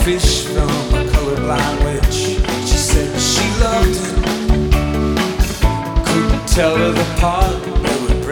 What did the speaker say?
fish from a colorblind witch. She said she loved him, couldn't tell her apart.